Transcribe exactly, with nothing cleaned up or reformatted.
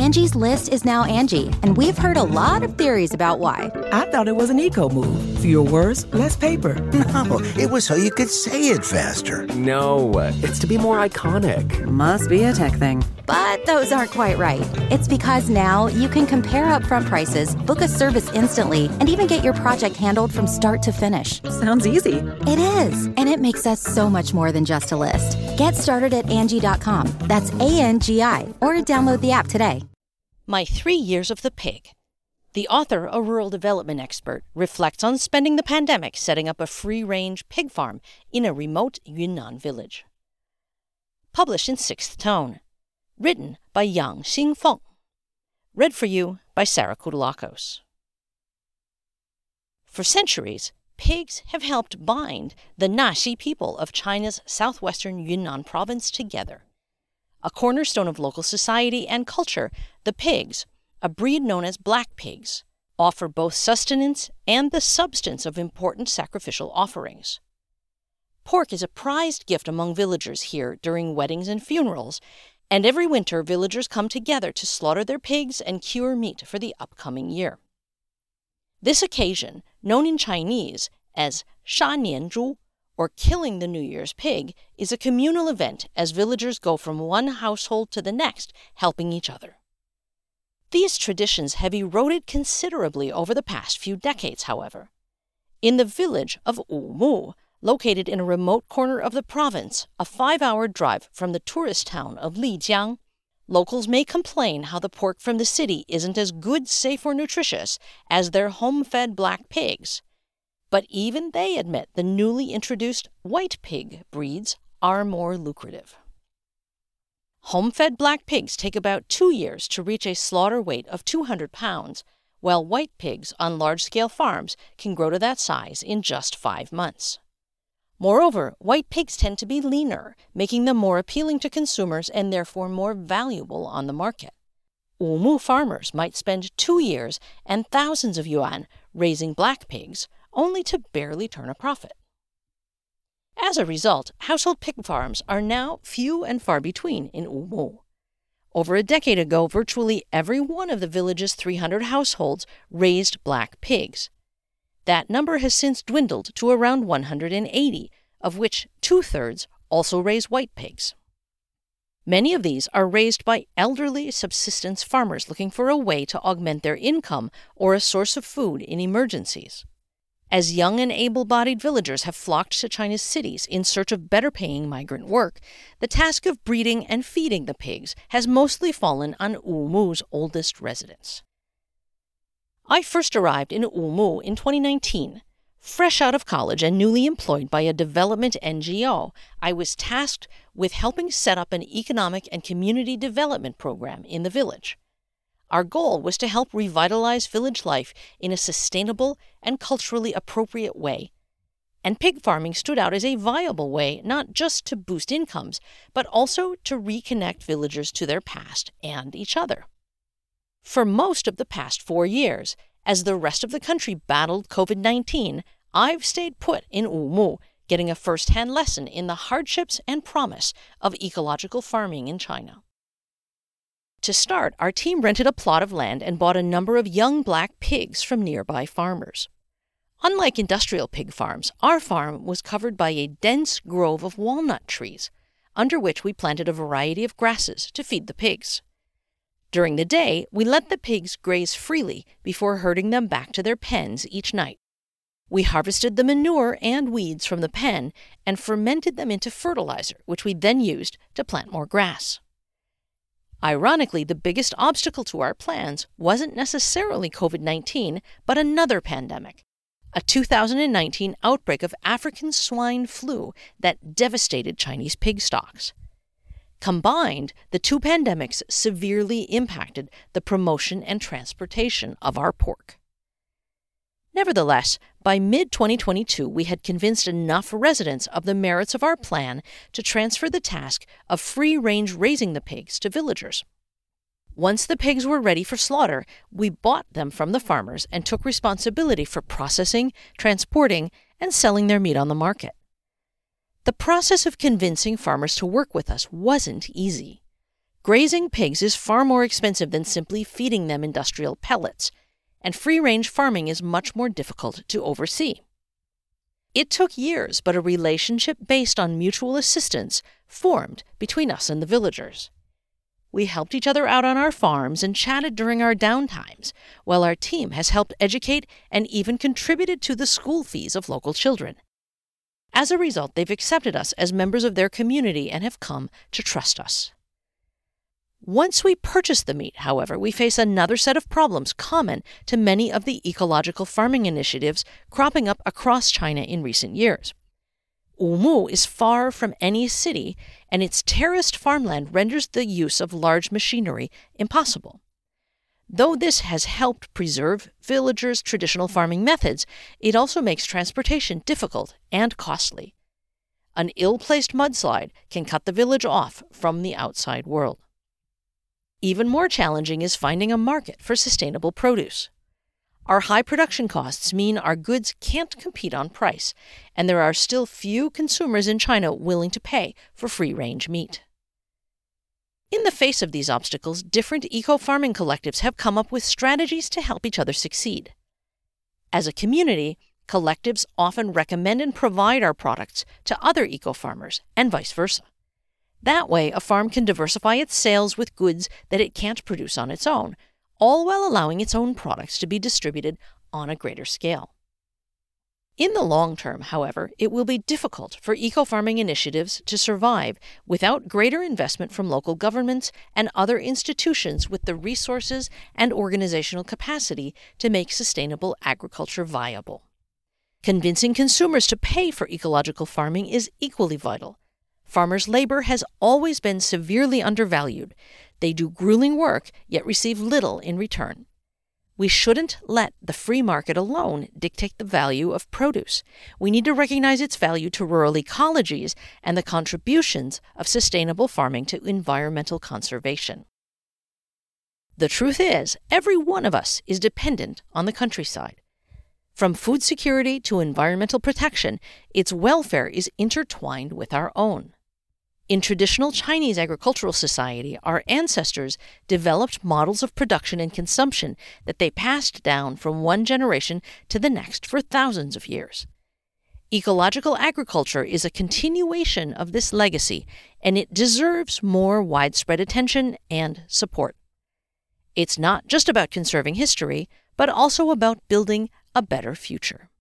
Angie's List is now Angie, and we've heard a lot of theories about why. I thought it was an eco move. Fewer words, less paper. No, it was so you could say it faster. No, it's to be more iconic. Must be a tech thing. But those aren't quite right. It's because now you can compare upfront prices, book a service instantly, and even get your project handled from start to finish. Sounds easy. It is, and it makes us so much more than just a list. Get started at Angie dot com. That's A N G I, or download the app today. My Three Years of the Pig. The author, a rural development expert, reflects on spending the pandemic setting up a free-range pig farm in a remote Yunnan village. Published in Sixth Tone. Written by Yang Xingfeng. Read for you by Sarah Koudelakos. For centuries, pigs have helped bind the Naxi people of China's southwestern Yunnan province together. A cornerstone of local society and culture, the pigs, a breed known as black pigs, offer both sustenance and the substance of important sacrificial offerings. Pork is a prized gift among villagers here during weddings and funerals, and every winter villagers come together to slaughter their pigs and cure meat for the upcoming year. This occasion, known in Chinese as Sha Nian Zhu, or killing the New Year's pig, is a communal event as villagers go from one household to the next, helping each other. These traditions have eroded considerably over the past few decades, however. In the village of Wumu, located in a remote corner of the province, a five-hour drive from the tourist town of Lijiang, locals may complain how the pork from the city isn't as good, safe, or nutritious as their home-fed black pigs. But even they admit the newly introduced white pig breeds are more lucrative. Home-fed black pigs take about two years to reach a slaughter weight of two hundred pounds, while white pigs on large-scale farms can grow to that size in just five months. Moreover, white pigs tend to be leaner, making them more appealing to consumers and therefore more valuable on the market. Wumu farmers might spend two years and thousands of yuan raising black pigs, only to barely turn a profit. As a result, household pig farms are now few and far between in Wumu. Over a decade ago, virtually every one of the village's three hundred households raised black pigs. That number has since dwindled to around one hundred eighty, of which two-thirds also raise white pigs. Many of these are raised by elderly subsistence farmers looking for a way to augment their income or a source of food in emergencies. As young and able-bodied villagers have flocked to China's cities in search of better-paying migrant work, the task of breeding and feeding the pigs has mostly fallen on Wumu's oldest residents. I first arrived in Wumu in twenty nineteen. Fresh out of college and newly employed by a development N G O, I was tasked with helping set up an economic and community development program in the village. Our goal was to help revitalize village life in a sustainable and culturally appropriate way. And pig farming stood out as a viable way not just to boost incomes, but also to reconnect villagers to their past and each other. For most of the past four years, as the rest of the country battled covid nineteen, I've stayed put in Wumu, getting a first-hand lesson in the hardships and promise of ecological farming in China. To start, our team rented a plot of land and bought a number of young black pigs from nearby farmers. Unlike industrial pig farms, our farm was covered by a dense grove of walnut trees, under which we planted a variety of grasses to feed the pigs. During the day, we let the pigs graze freely before herding them back to their pens each night. We harvested the manure and weeds from the pen and fermented them into fertilizer, which we then used to plant more grass. Ironically, the biggest obstacle to our plans wasn't necessarily covid nineteen, but another pandemic, a two thousand nineteen outbreak of African swine flu that devastated Chinese pig stocks. Combined, the two pandemics severely impacted the promotion and transportation of our pork. Nevertheless, by mid twenty twenty-two, we had convinced enough residents of the merits of our plan to transfer the task of free-range raising the pigs to villagers. Once the pigs were ready for slaughter, we bought them from the farmers and took responsibility for processing, transporting, and selling their meat on the market. The process of convincing farmers to work with us wasn't easy. Grazing pigs is far more expensive than simply feeding them industrial pellets, and free-range farming is much more difficult to oversee. It took years, but a relationship based on mutual assistance formed between us and the villagers. We helped each other out on our farms and chatted during our downtimes, while our team has helped educate and even contributed to the school fees of local children. As a result, they've accepted us as members of their community and have come to trust us. Once we purchase the meat, however, we face another set of problems common to many of the ecological farming initiatives cropping up across China in recent years. Wumu is far from any city, and its terraced farmland renders the use of large machinery impossible. Though this has helped preserve villagers' traditional farming methods, it also makes transportation difficult and costly. An ill-placed mudslide can cut the village off from the outside world. Even more challenging is finding a market for sustainable produce. Our high production costs mean our goods can't compete on price, and there are still few consumers in China willing to pay for free-range meat. In the face of these obstacles, different eco-farming collectives have come up with strategies to help each other succeed. As a community, collectives often recommend and provide our products to other eco-farmers, and vice versa. That way, a farm can diversify its sales with goods that it can't produce on its own, all while allowing its own products to be distributed on a greater scale. In the long term, however, it will be difficult for eco-farming initiatives to survive without greater investment from local governments and other institutions with the resources and organizational capacity to make sustainable agriculture viable. Convincing consumers to pay for ecological farming is equally vital. Farmers' labor has always been severely undervalued. They do grueling work, yet receive little in return. We shouldn't let the free market alone dictate the value of produce. We need to recognize its value to rural ecologies and the contributions of sustainable farming to environmental conservation. The truth is, every one of us is dependent on the countryside. From food security to environmental protection, its welfare is intertwined with our own. In traditional Chinese agricultural society, our ancestors developed models of production and consumption that they passed down from one generation to the next for thousands of years. Ecological agriculture is a continuation of this legacy, and it deserves more widespread attention and support. It's not just about conserving history, but also about building a better future.